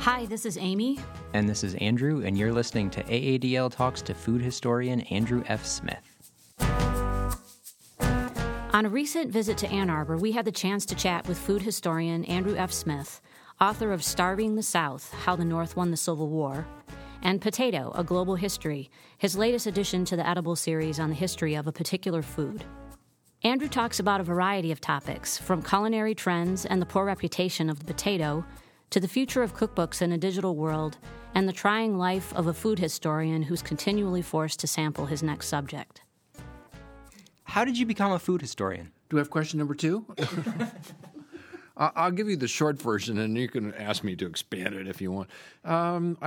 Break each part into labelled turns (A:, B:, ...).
A: Hi, this is Amy.
B: And this is Andrew, and you're listening to AADL Talks to food historian Andrew F. Smith.
A: On a recent visit to Ann Arbor, we had the chance to chat with food historian Andrew F. Smith, author of Starving the South, How the North Won the Civil War, and Potato, A Global History, his latest addition to the Edible series on the history of a particular food. Andrew talks about a variety of topics, from culinary trends and the poor reputation of the potato, to the future of cookbooks in a digital world, and the trying life of a food historian who's continually forced to sample his next subject.
B: How did you become a food historian?
C: Do we have question number 2? I'll give you the short version, and you can ask me to expand it if you want. I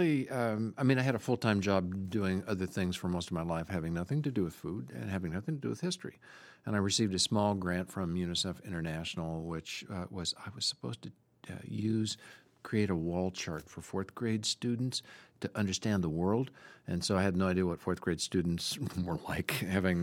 C: had a full-time job doing other things for most of my life, having nothing to do with food and having nothing to do with history. And I received a small grant from UNICEF International, which I was supposed to create a wall chart for fourth grade students to understand the world. And so I had no idea what fourth grade students were like,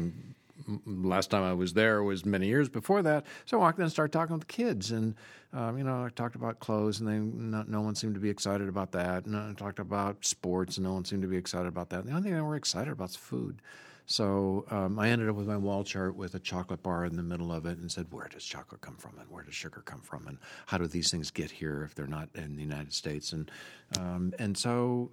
C: last time I was there was many years before that. So I walked in and started talking with the kids. And, I talked about clothes, and no one seemed to be excited about that. And I talked about sports, and no one seemed to be excited about that. The only thing they were excited about is food. So I ended up with my wall chart with a chocolate bar in the middle of it and said, where does chocolate come from, and where does sugar come from, and how do these things get here if they're not in the United States? And so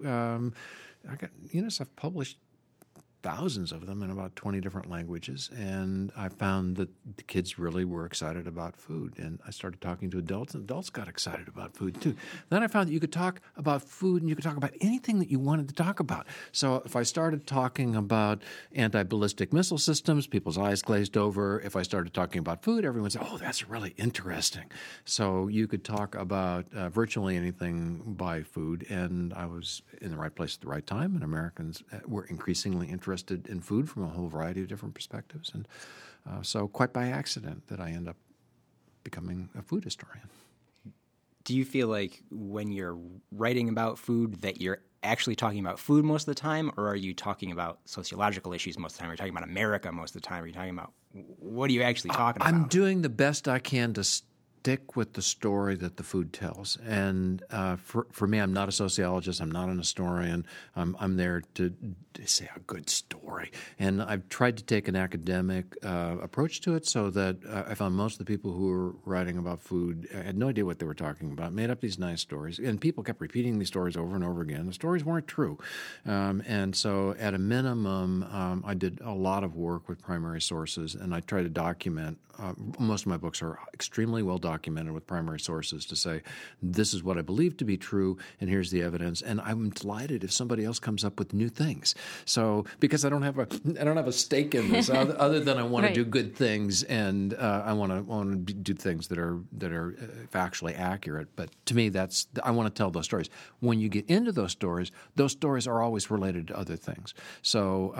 C: UNICEF published thousands of them in about 20 different languages, and I found that the kids really were excited about food. And I started talking to adults, and adults got excited about food too. Then I found that you could talk about food, and you could talk about anything that you wanted to talk about. So if I started talking about anti-ballistic missile systems, people's eyes glazed over. If I started talking about food, everyone said, oh, that's really interesting. So you could talk about virtually anything by food, and I was in the right place at the right time, and Americans were increasingly interested in food from a whole variety of different perspectives. And so quite by accident that I end up becoming a food historian.
B: Do you feel like when you're writing about food that you're actually talking about food most of the time, or are you talking about sociological issues most of the time? Are you talking about America most of the time? Are you talking about what are you actually talking about?
C: I'm doing the best I can to stick with the story that the food tells. And for me, I'm not a sociologist. I'm not an historian. I'm there to say a good story. And I've tried to take an academic approach to it so that I found most of the people who were writing about food had no idea what they were talking about, made up these nice stories. And people kept repeating these stories over and over again. The stories weren't true. And so at a minimum, I did a lot of work with primary sources, and I tried to document. Most of my books are extremely well documented with primary sources to say, this is what I believe to be true, and here's the evidence. And I'm delighted if somebody else comes up with new things. So because I don't have a stake in this, other than I want to do good things, and I want to do things that are factually accurate. But to me, I want to tell those stories. When you get into those stories are always related to other things. So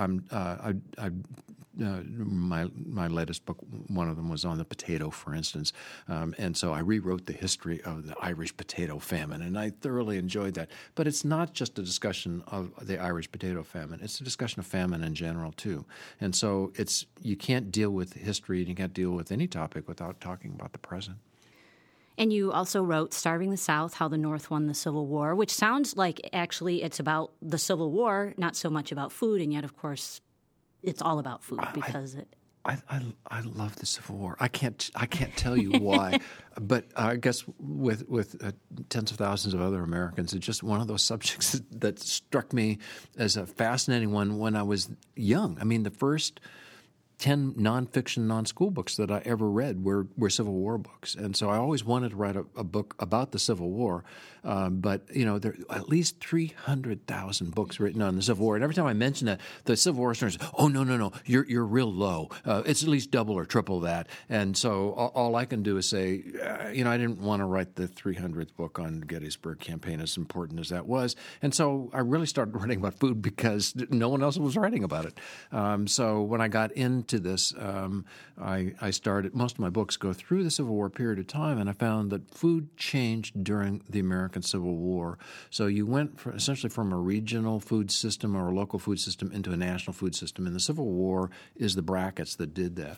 C: my latest book, one of them was on the potato, for instance, and so I rewrote the history of the Irish potato famine, and I thoroughly enjoyed that. But it's not just a discussion of the Irish potato famine; it's a discussion of famine in general too. And so you can't deal with history and you can't deal with any topic without talking about the present.
A: And you also wrote Starving the South, How the North Won the Civil War, which sounds like actually it's about the Civil War, not so much about food, and yet, of course, it's all about food because
C: I love the Civil War. I can't tell you why, but I guess with tens of thousands of other Americans, it's just one of those subjects that struck me as a fascinating one when I was young. I mean, the first 10 nonfiction, non-school books that I ever read were Civil War books. And so I always wanted to write a book about the Civil War. But, there are at least 300,000 books written on the Civil War. And every time I mention that, the Civil War historians say, oh, no, you're real low. It's at least double or triple that. And so all I can do is say, I didn't want to write the 300th book on Gettysburg Campaign, as important as that was. And so I really started writing about food because no one else was writing about it. So when I got into this, I started, most of my books go through the Civil War period of time, and I found that food changed during the American Civil War. So you went essentially from a regional food system or a local food system into a national food system, and the Civil War is the brackets that did that.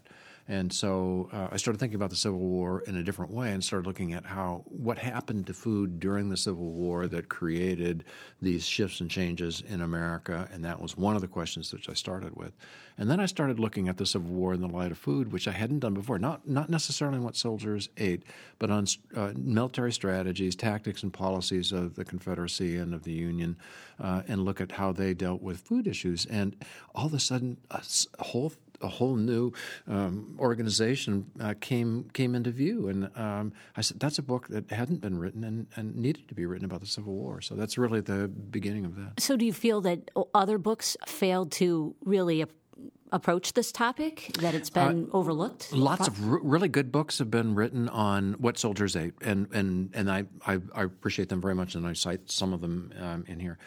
C: And so I started thinking about the Civil War in a different way and started looking at what happened to food during the Civil War that created these shifts and changes in America. And that was one of the questions which I started with. And then I started looking at the Civil War in the light of food, which I hadn't done before, not necessarily what soldiers ate, but on military strategies, tactics, and policies of the Confederacy and of the Union, and look at how they dealt with food issues. And all of a sudden, a whole new organization came into view. And I said, that's a book that hadn't been written and needed to be written about the Civil War. So that's really the beginning of that.
A: So do you feel that other books failed to really approach this topic, that it's been overlooked?
C: Lots of really good books have been written on what soldiers ate, and I appreciate them very much, and I cite some of them in here.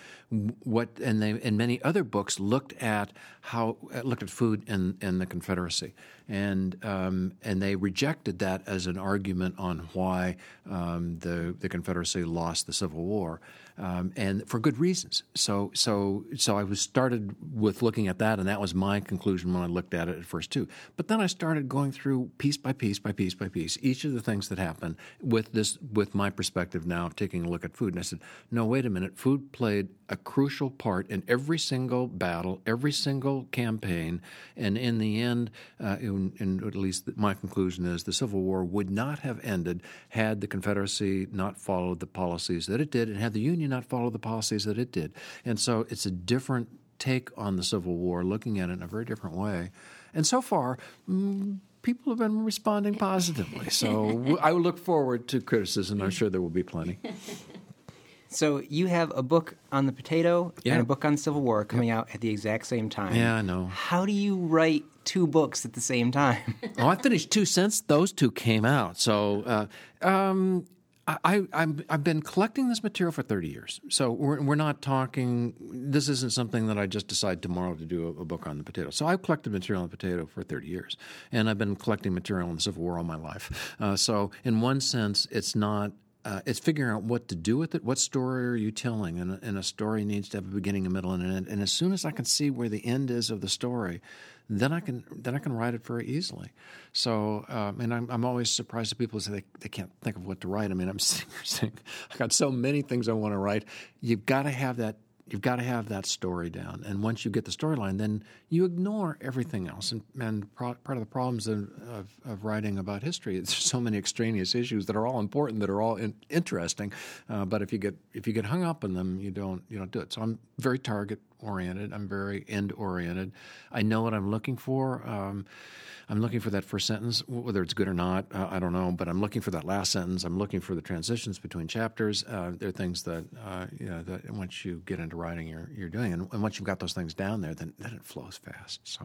C: And many other books looked at food in the Confederacy, and they rejected that as an argument on why the Confederacy lost the Civil War, and for good reasons. So I was started with looking at that, and that was my conclusion when I looked at it at first too. But then I started going through piece by piece by piece by piece each of the things that happened with my perspective now, taking a look at food, and I said, no, wait a minute, food played a crucial part in every single battle, every single campaign, and in the end, and at least my conclusion is, the Civil War would not have ended had the Confederacy not followed the policies that it did, and had the Union not followed the policies that it did. And so it's a different take on the Civil War, looking at it in a very different way. And so far, people have been responding positively. So I look forward to criticism. I'm sure there will be plenty.
B: So you have a book on the potato and a book on Civil War coming out at the exact same time.
C: Yeah, I know.
B: How do you write two books at the same time?
C: I finished two since those two came out. So I've been collecting this material for 30 years. So we're not talking – this isn't something that I just decide tomorrow to do a book on the potato. So I've collected material on the potato for 30 years, and I've been collecting material on the Civil War all my life. So in one sense, it's not it's figuring out what to do with it. What story are you telling? And a story needs to have a beginning, a middle, and an end. And as soon as I can see where the end is of the story, then I can write it very easily. So, and I'm always surprised that people say they can't think of what to write. I mean, I'm sitting here saying, I got so many things I want to write. You've got to have that. You've got to have that story down. And once you get the storyline, then you ignore everything else. And part of the problems of writing about history is there's so many extraneous issues that are all important, that are all interesting. But if you get hung up on them, you don't do it. So I'm very target oriented. I'm very end oriented. I know what I'm looking for. I'm looking for that first sentence, whether it's good or not, I don't know. But I'm looking for that last sentence. I'm looking for the transitions between chapters. There are things that that once you get into writing, you're doing, and once you've got those things down there, then it flows fast. So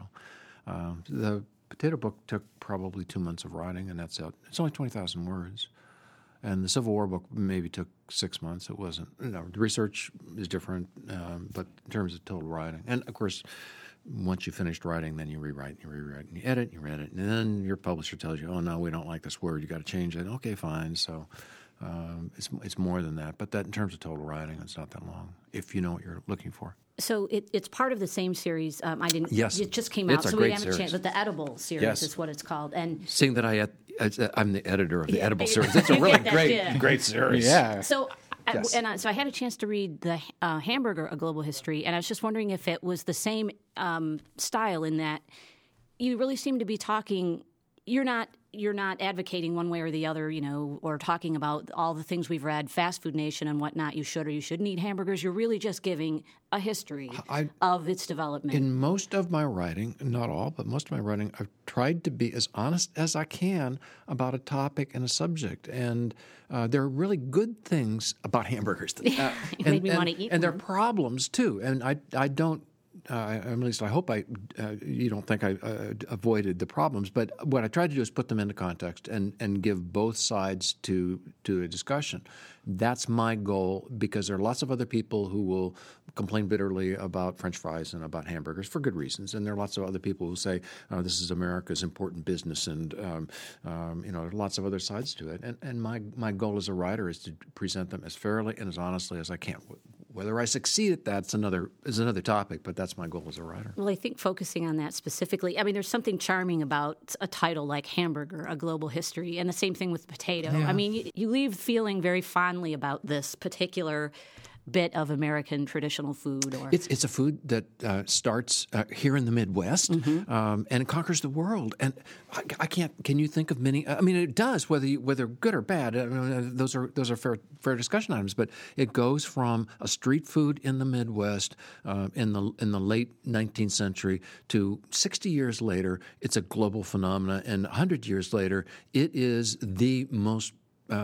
C: the potato book took probably 2 months of writing, and that's it. It's only 20,000 words. And the Civil War book maybe took 6 months. It wasn't. The research is different, but in terms of total writing, and of course, once you finished writing, then you rewrite, and you edit, and then your publisher tells you, "Oh no, we don't like this word. You got to change it." Okay, fine. So it's more than that. But that in terms of total writing, it's not that long if you know what you're looking for.
A: So it's part of the same series. I didn't.
C: Yes,
A: it just came out,
C: it's a
A: so
C: great
A: we haven't
C: series.
A: changed. But the Edible series
C: Yes.
A: is what it's called. And
C: seeing that I'm the editor of the Edible series, it's a really great series.
B: Yeah.
A: So.
B: Yes.
A: So I had a chance to read the Hamburger: A Global History, and I was just wondering if it was the same style in that you really seem to be talking. You're not advocating one way or the other, or talking about all the things we've read, Fast Food Nation and whatnot. You should or you shouldn't eat hamburgers. You're really just giving a history of its development.
C: In most of my writing, not all, but most of my writing, I've tried to be as honest as I can about a topic and a subject. And there are really good things about hamburgers.
A: It made me want to eat
C: And there are
A: one.
C: problems, too. And I don't. At least I hope you don't think I avoided the problems. But what I tried to do is put them into context and give both sides to a discussion. That's my goal, because there are lots of other people who will complain bitterly about French fries and about hamburgers for good reasons. And there are lots of other people who say, this is America's important business, and there are lots of other sides to it. And my goal as a writer is to present them as fairly and as honestly as I can Whether I succeed at that is another topic, but that's my goal as a writer.
A: Well, I think focusing on that specifically, I mean, there's something charming about a title like Hamburger, A Global History, and the same thing with Potato.
C: Yeah.
A: I mean, you leave feeling very fondly about this particular bit of American traditional food. Or
C: It's a food that starts here in the Midwest and it conquers the world. And I can't. Can you think of many? I mean, it does. Whether good or bad, I mean, those are fair discussion items. But it goes from a street food in the Midwest in the late 19th century to 60 years later, it's a global phenomenon, and 100 years later, it is the most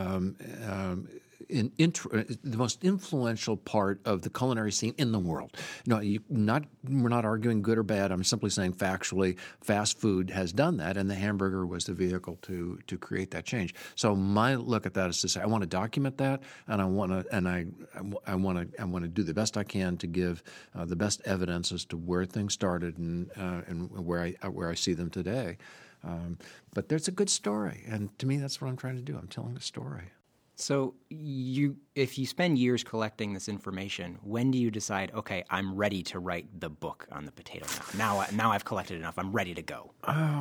C: the most influential part of the culinary scene in the world. No, we're not arguing good or bad. I'm simply saying factually, fast food has done that, and the hamburger was the vehicle to create that change. So my look at that is to say I want to document that, and I want to do the best I can to give the best evidence as to where things started and where I see them today. But there's a good story, and to me, that's what I'm trying to do. I'm telling a story.
B: So if you spend years collecting this information, when do you decide, okay, I'm ready to write the book on the potato now? Now I've collected enough. I'm ready to go.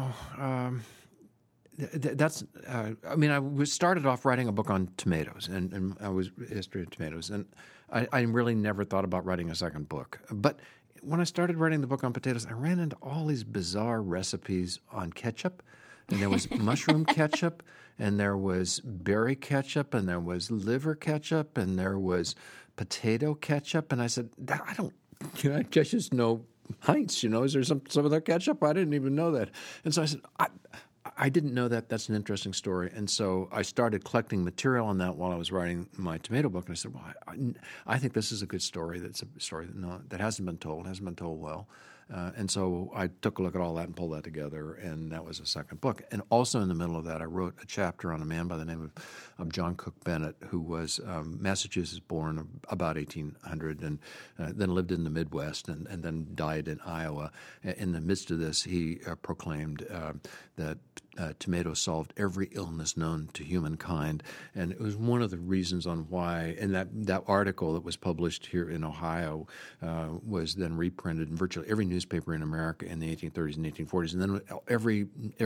C: That's. I mean, I started off writing a book on tomatoes, and I was history of tomatoes, and I really never thought about writing a second book. But when I started writing the book on potatoes, I ran into all these bizarre recipes on ketchup, and there was mushroom ketchup, and there was berry ketchup, and there was liver ketchup, and there was potato ketchup. And I said, I just know Heinz, is there some other ketchup? I didn't even know that. And so I said, I didn't know that. That's an interesting story. And so I started collecting material on that while I was writing my tomato book. And I said, well, I think this is a good story. That's a story that hasn't been told well. And so I took a look at all that and pulled that together, and that was a second book. And also in the middle of that, I wrote a chapter on a man by the name of John Cook Bennett, who was Massachusetts born about 1800 and then lived in the Midwest and then died in Iowa. In the midst of this, he proclaimed that tomatoes solved every illness known to humankind. And it was one of the reasons on why, and that article that was published here in Ohio was then reprinted in virtually every newspaper in America in the 1830s and 1840s. And then every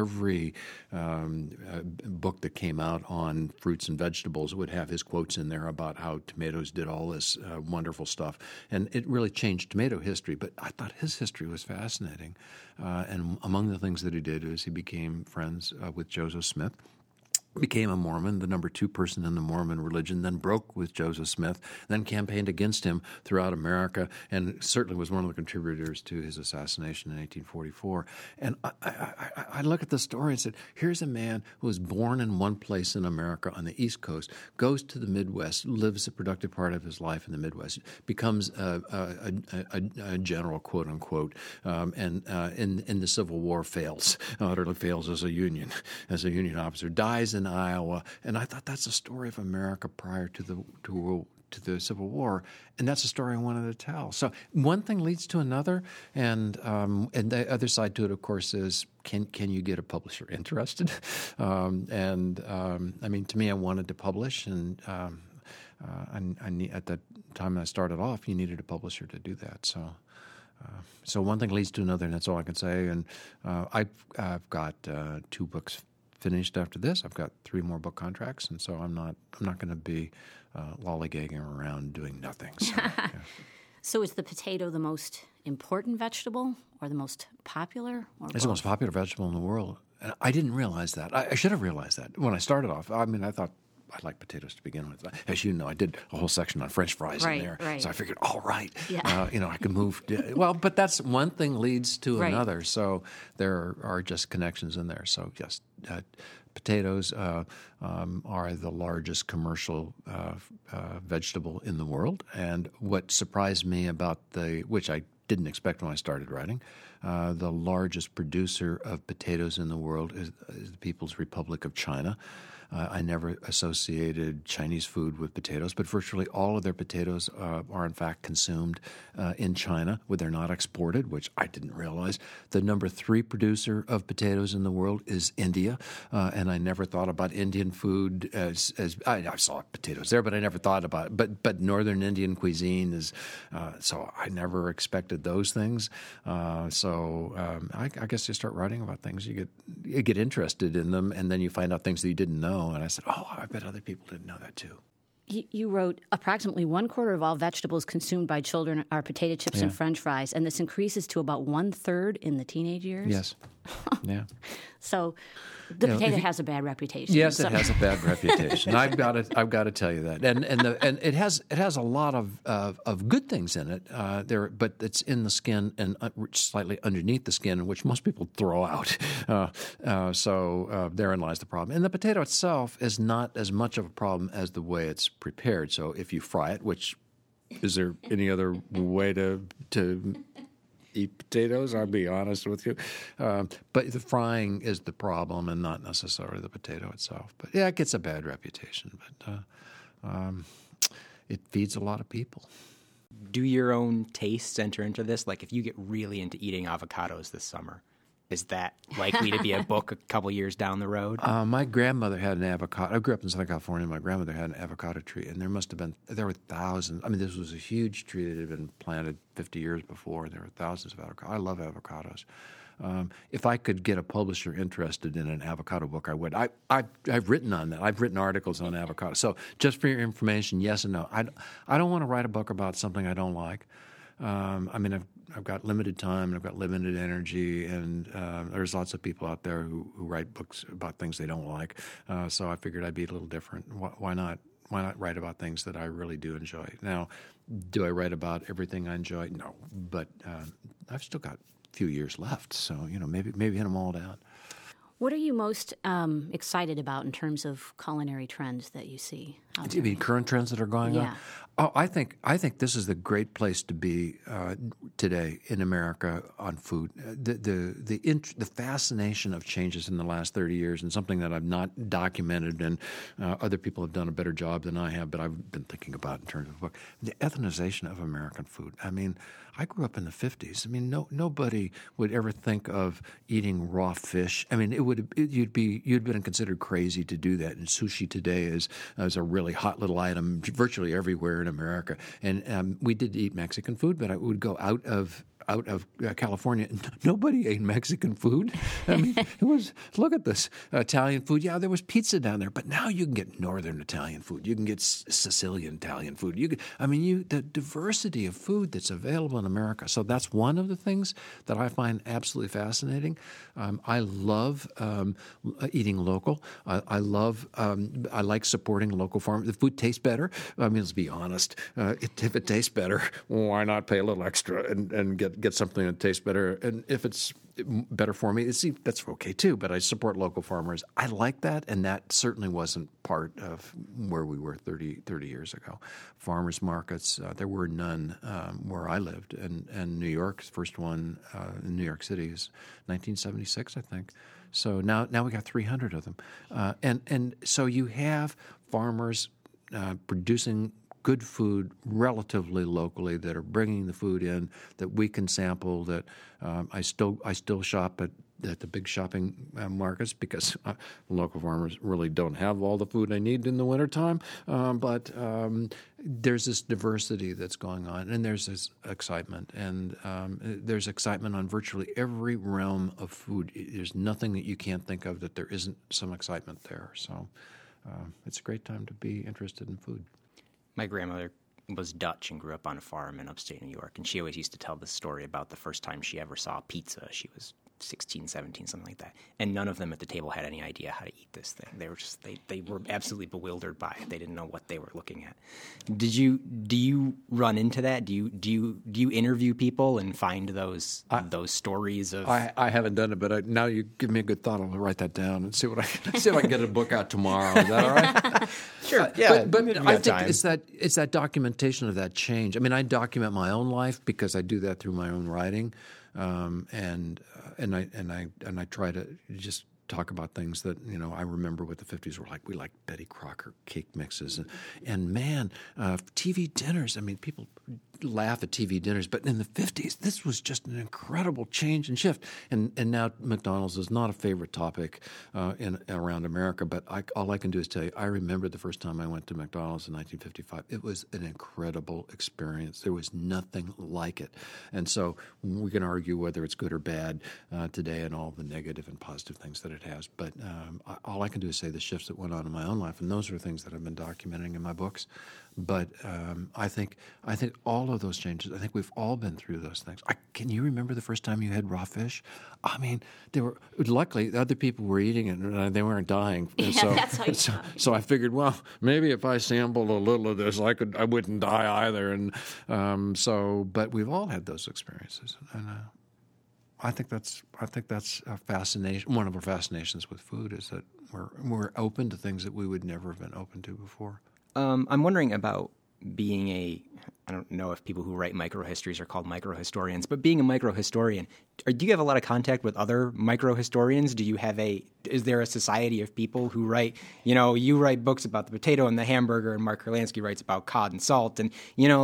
C: book that came out on fruits and vegetables would have his quotes in there about how tomatoes did all this wonderful stuff. And it really changed tomato history. But I thought his history was fascinating. And among the things that he did is he became friends with Joseph Smith, became a Mormon, the number 2 person in the Mormon religion, then broke with Joseph Smith, then campaigned against him throughout America, and certainly was one of the contributors to his assassination in 1844. And I look at the story and said, here's a man who was born in one place in America on the East Coast, goes to the Midwest, lives a productive part of his life in the Midwest, becomes a general, quote unquote, and in the Civil War utterly fails as a Union officer, dies in Iowa, and I thought that's a story of America prior to the Civil War, and that's a story I wanted to tell. So one thing leads to another, and the other side to it, of course, is can you get a publisher interested? I mean, to me, I wanted to publish, and at the time I started off, you needed a publisher to do that. So one thing leads to another, and that's all I can say. And I've got 2 books finished after this. I've got 3 more book contracts, and so I'm not going to be lollygagging around doing nothing. So, yeah.
A: So is the potato the most important vegetable or the most popular? Or
C: it's the most popular vegetable in the world. And I didn't realize that. I should have realized that when I started off. I mean, I thought I like potatoes to begin with. As you know, I did a whole section on French fries in there.
A: Right.
C: So I figured, all right,
A: yeah.
C: I could move. Well, but that's one thing leads to
A: right.
C: another. So there are just connections in there. So yes, potatoes are the largest commercial vegetable in the world. And what surprised me about which I didn't expect when I started writing, the largest producer of potatoes in the world is the People's Republic of China. I never associated Chinese food with potatoes, but virtually all of their potatoes are in fact consumed in China, where they're not exported, which I didn't realize. The number 3 producer of potatoes in the world is India, and I never thought about Indian food as I saw potatoes there, but I never thought about it. But Northern Indian cuisine is so I never expected those things. I guess you start writing about things, you get interested in them, and then you find out things that you didn't know. And I said, I bet other people didn't know that too.
A: You wrote approximately 1/4 of all vegetables consumed by children are potato chips and French fries, and this increases to about 1/3 in the teenage years.
C: Yes. Yeah.
A: So the potato has a bad reputation.
C: Yes, it has a bad reputation. I've got to tell you that, and it has a lot of good things in it but it's in the skin and slightly underneath the skin, which most people throw out. So therein lies the problem. And the potato itself is not as much of a problem as the way it's prepared. So if you fry it, which is there any other way to eat potatoes? I'll be honest with you. But the frying is the problem and not necessarily the potato itself. But yeah, it gets a bad reputation. But it feeds a lot of people.
B: Do your own tastes enter into this? Like if you get really into eating avocados this summer, is that likely to be a book a couple years down the road?
C: My grandmother had an avocado. I grew up in Southern California. My grandmother had an avocado tree, and there were thousands. I mean, this was a huge tree that had been planted 50 years before, and there were thousands of avocados. I love avocados. If I could get a publisher interested in an avocado book, I would. I've written on that. I've written articles on avocado. So just for your information, yes and no. I don't want to write a book about something I don't like. I've got limited time and I've got limited energy, and there's lots of people out there who write books about things they don't like. So I figured I'd be a little different. Why not write about things that I really do enjoy? Now, do I write about everything I enjoy? No, but I've still got a few years left, so maybe hit them all down.
A: What are you most excited about in terms of culinary trends that you see out
C: Do you
A: there?
C: mean current trends that are going on? Oh, I think this is the great place to be today in America on food. The fascination of changes in the last 30 years, and something that I've not documented, and other people have done a better job than I have, but I've been thinking about in terms of the book. The ethanization of American food. I mean, I grew up in the 50s. I mean, nobody would ever think of eating raw fish. I mean, you'd been considered crazy to do that. And sushi today is a really hot little item virtually everywhere in America. And we did eat Mexican food, but I would go out of California, nobody ate Mexican food. I mean, look at this Italian food. Yeah, there was pizza down there, but now you can get Northern Italian food. You can get Sicilian Italian food. The diversity of food that's available in America. So that's one of the things that I find absolutely fascinating. I love eating local. I like supporting local farmers. The food tastes better. I mean, let's be honest. If it tastes better, why not pay a little extra and get something that tastes better? And if it's better for me, that's okay too. But I support local farmers. I like that, and that certainly wasn't part of where we were 30 years ago. Farmers markets, there were none where I lived. And New York's first one in New York City is 1976, I think. So now we got 300 of them. And so you have farmers producing good food relatively locally that are bringing the food in that we can sample. That I still shop at the big shopping markets because local farmers really don't have all the food I need in the wintertime. But there's this diversity that's going on, and there's this excitement, and there's excitement on virtually every realm of food. There's nothing that you can't think of that there isn't some excitement there. So it's a great time to be interested in food.
B: My grandmother was Dutch and grew up on a farm in upstate New York, and she always used to tell this story about the first time she ever saw pizza. She was 16, 17, something like that. And none of them at the table had any idea how to eat this thing. They were just they were absolutely bewildered by it. They didn't know what they were looking at. Do you run into that? Do you interview people and find those stories of?
C: I haven't done it, but now you give me a good thought. I'll write that down and see if I can get a book out tomorrow. Is that all right?
B: Sure. Yeah.
C: But I think it's that documentation of that change. I mean, I document my own life because I do that through my own writing. And I try to just talk about things that, I remember what the 50s were like. We liked Betty Crocker cake mixes. And man, TV dinners, I mean, people laugh at TV dinners, but in the 50s, this was just an incredible change and shift. And now McDonald's is not a favorite topic around America, but all I can do is tell you, I remember the first time I went to McDonald's in 1955. It was an incredible experience. There was nothing like it. And so we can argue whether it's good or bad today and all the negative and positive things that it has. But all I can do is say the shifts that went on in my own life, and those are things that I've been documenting in my books. But I think all of those changes, I think we've all been through those things. Can you remember the first time you had raw fish? I mean, luckily other people were eating it and they weren't dying.
A: That's how you
C: so I figured, well, maybe if I sampled a little of this, I wouldn't die either. And but we've all had those experiences, and I think that's a fascination. One of our fascinations with food is that we're open to things that we would never have been open to before.
B: I'm wondering about being I don't know if people who write microhistories are called microhistorians, but being a microhistorian, do you have a lot of contact with other microhistorians? Is there a society of people who write, you write books about the potato and the hamburger, and Mark Kurlansky writes about cod and salt, and,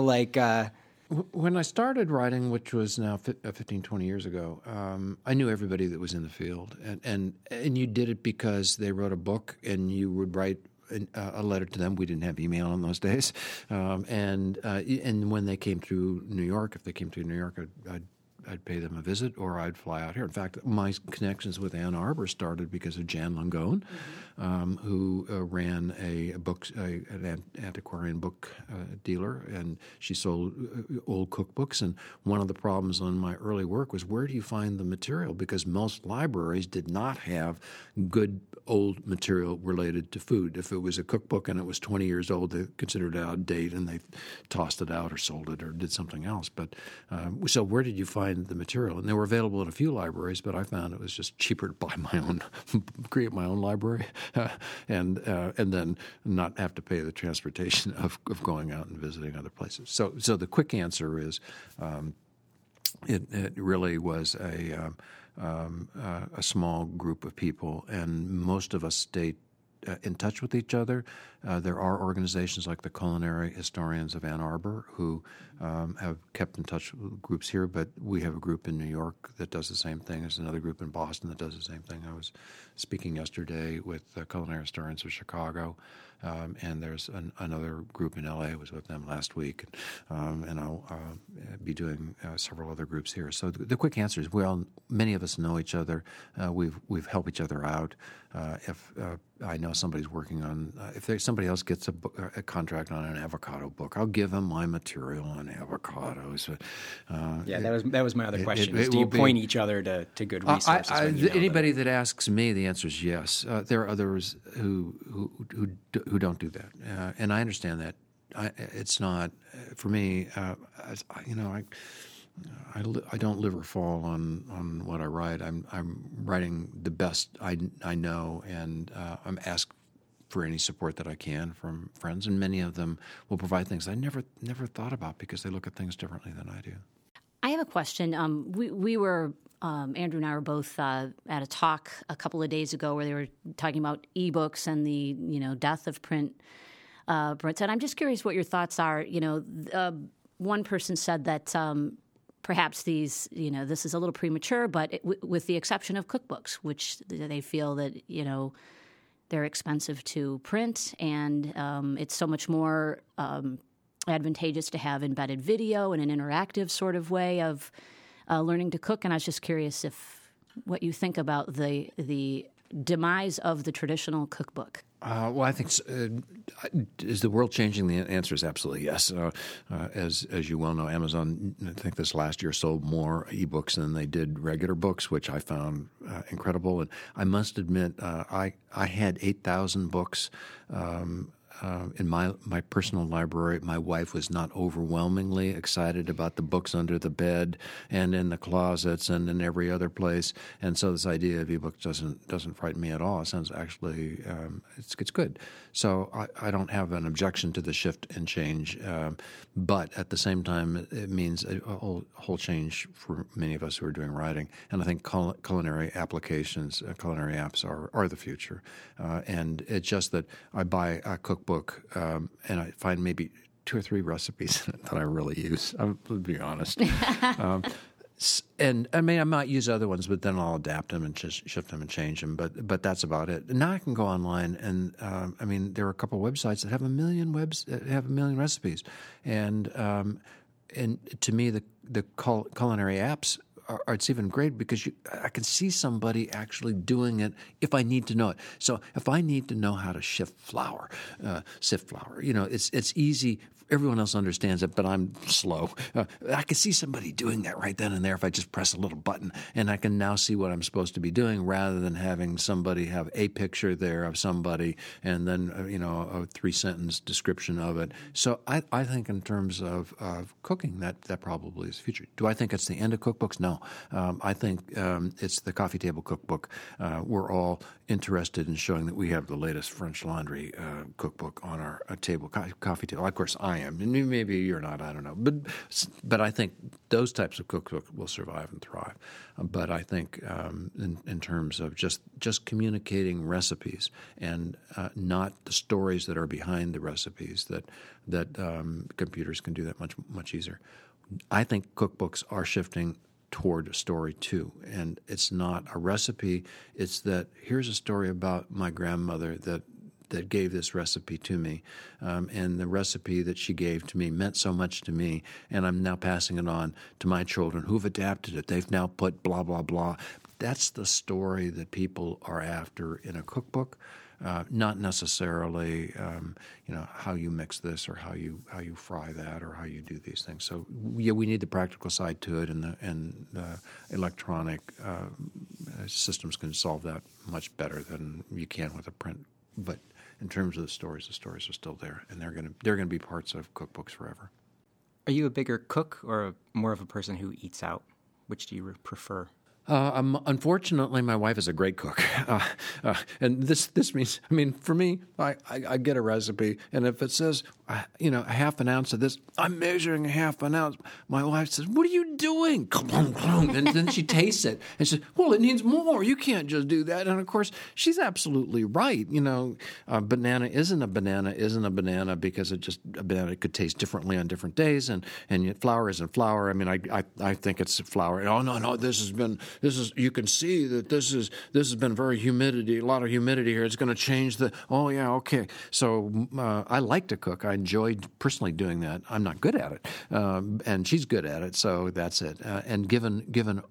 C: When I started writing, which was now 15, 20 years ago, I knew everybody that was in the field, and you did it because they wrote a book, and you would write a letter to them. We didn't have email in those days, and when they came through New York, if they came to New York, I'd pay them a visit, or I'd fly out here. In fact, my connections with Ann Arbor started because of Jan Langone, who ran an antiquarian book dealer, and she sold old cookbooks. And one of the problems on my early work was, where do you find the material? Because most libraries did not have good old material related to food. If it was a cookbook and it was 20 years old, they considered it out of date, and they tossed it out or sold it or did something else. But so where did you find the material? And they were available in a few libraries, but I found it was just cheaper to buy create my own library, and then not have to pay the transportation of going out and visiting other places. So the quick answer is, it really was a small group of people, and most of us stayed in touch with each other. There are organizations like the Culinary Historians of Ann Arbor who have kept in touch with groups here, but we have a group in New York that does the same thing. There's another group in Boston that does the same thing. I was speaking yesterday with the Culinary Historians of Chicago, and there's another group in L.A. I was with them last week, and I'll be doing several other groups here. So the quick answer is, many of us know each other. We've helped each other out. If I know somebody's working on, if somebody else gets a contract on an avocado book, I'll give them my material on avocados.
B: That was my other question. Do you point each other to good resources?
C: Anybody that asks me, the answer is yes. There are others who don't do that, and I understand that. It's not for me. I don't live or fall on what I write. I'm writing the best I know, and I'm asked for any support that I can from friends, and many of them will provide things I never thought about because they look at things differently than I do.
A: I have a question. We were Andrew and I were both at a talk a couple of days ago where they were talking about ebooks and the death of print. And I'm just curious what your thoughts are. One person said that perhaps these, this is a little premature, but with the exception of cookbooks, which they feel that they're expensive to print, and it's so much more advantageous to have embedded video in an interactive sort of way of learning to cook. And I was just curious what you think about the demise of the traditional cookbook.
C: Well, I think is the world changing? The answer is absolutely yes. As you well know, Amazon, I think this last year sold more ebooks than they did regular books, which I found incredible. And I must admit, I had 8,000 books in my personal library, my wife was not overwhelmingly excited about the books under the bed and in the closets and in every other place. And so this idea of ebooks doesn't frighten me at all. It sounds actually it's good. So I don't have an objection to the shift and change, but at the same time, it means a whole change for many of us who are doing writing. And I think culinary applications, culinary apps are the future. And it's just that I buy a cookbook and I find maybe 2 or 3 recipes that I really use. I'll be honest. And I mean, I might use other ones, but then I'll adapt them and just shift them and change them. But that's about it. And now I can go online, and I mean, there are a couple of websites that have a million recipes, and to me, the culinary apps it's even great because I can see somebody actually doing it if I need to know it. So if I need to know how to sift flour, it's easy. Everyone else understands it, but I'm slow. I can see somebody doing that right then and there if I just press a little button, and I can now see what I'm supposed to be doing rather than having somebody have a picture there of somebody and then a 3-sentence description of it. So I think in terms of cooking, that probably is the future. Do I think it's the end of cookbooks? No. I think it's the coffee table cookbook. We're all interested in showing that we have the latest French Laundry cookbook on our coffee table. Of course, I am. And maybe you're not. I don't know. But I think those types of cookbooks will survive and thrive. But I think in terms of just communicating recipes and not the stories that are behind the recipes, that computers can do that much easier. I think cookbooks are shifting toward a story too, and it's not a recipe. It's that here's a story about my grandmother that gave this recipe to me, and the recipe that she gave to me meant so much to me, and I'm now passing it on to my children who've adapted it. They've now put blah blah blah. That's the story that people are after in a cookbook. Not necessarily, how you mix this or how you fry that or how you do these things. So yeah, we need the practical side to it, and the electronic systems can solve that much better than you can with a print. But in terms of the stories are still there, and they're gonna be parts of cookbooks forever.
B: Are you a bigger cook or more of a person who eats out? Which do you prefer?
C: Unfortunately, my wife is a great cook, and this means, for me, I get a recipe, and if it says, a half an ounce of this, I'm measuring a half an ounce. My wife says, "What are you doing?" And then she tastes it and says, "Well, it needs more. You can't just do that." And of course, she's absolutely right. Banana isn't a banana because a banana could taste differently on different days, and yet flour isn't flour. I think it's flour. Oh no, you can see that this has been a lot of humidity here. It's going to change the. Oh yeah, okay. So I like to cook. I enjoy personally doing that. I'm not good at it, and she's good at it. So that's it. And given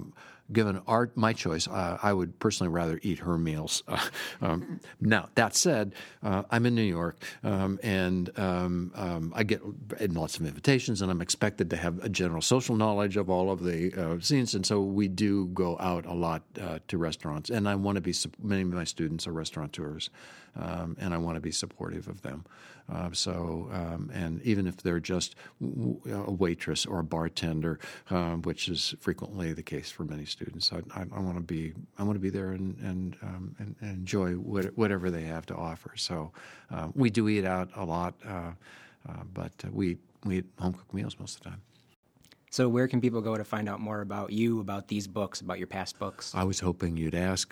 C: my choice, I would personally rather eat her meals. Now, that said, I'm in New York, and I get lots of invitations, and I'm expected to have a general social knowledge of all of the scenes, and so we do go out a lot to restaurants, and I want to be many of my students are restaurateurs, and I want to be supportive of them. And even if they're just a waitress or a bartender, which is frequently the case for many students, I want to be there and enjoy whatever they have to offer. So we do eat out a lot, but we eat home cooked meals most of the time.
B: So where can people go to find out more about you, about these books, about your past books?
C: I was hoping you'd ask.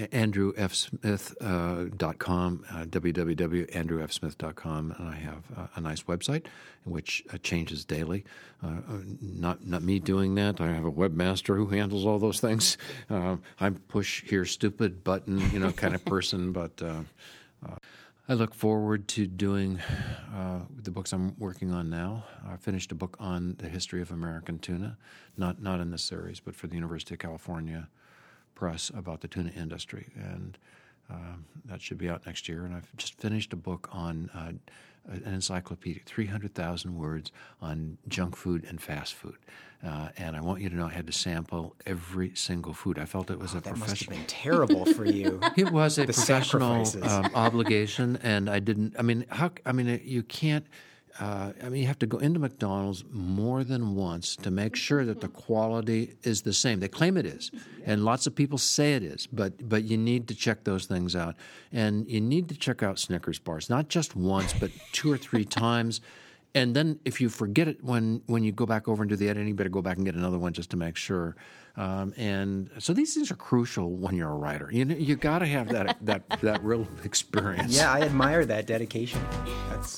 C: AndrewFsmith.com, www.andrewfsmith.com, and I have a nice website which changes daily. Not me doing that. I have a webmaster who handles all those things. I'm push here stupid button, kind of person, but I look forward to doing the books I'm working on now. I finished a book on the history of American tuna, not in this series, but for the University of California Press about the tuna industry. And That should be out next year. And I've just finished a book on an encyclopedia, 300,000 words on junk food and fast food. And I want you to know I had to sample every single food. I felt it was a
B: That must have
C: professional.
B: been terrible for you.
C: It was a
B: The
C: professional
B: sacrifices.
C: obligation, and I didn't. I mean, you can't. You have to go into McDonald's more than once to make sure that the quality is the same. They claim it is, and lots of people say it is, but you need to check those things out. And you need to check out Snickers bars, not just once, but 2 or 3 times. And then if you forget it when you go back over and do the editing, you better go back and get another one just to make sure. And so these things are crucial when you're a writer. You got to have that real experience.
B: Yeah, I admire that dedication. That's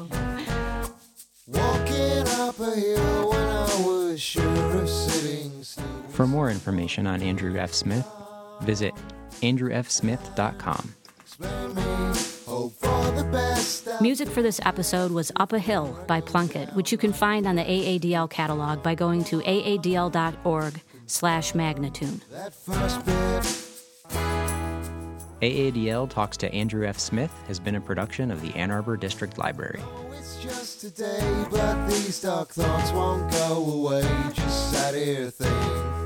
D: Walking up a hill when I was sure of sitting still.
B: For more information on Andrew F. Smith, visit andrewfsmith.com.
D: Explain me, hope for the best.
A: Music for this episode was Up a Hill by Plunkett, which you can find on the AADL catalog by going to aadl.org/Magnatune.
D: That first bit.
B: AADL Talks to Andrew F. Smith has been a production of the Ann Arbor District Library.
D: Oh, it's just a day, but these dark thoughts won't go away. Just sat here thinking.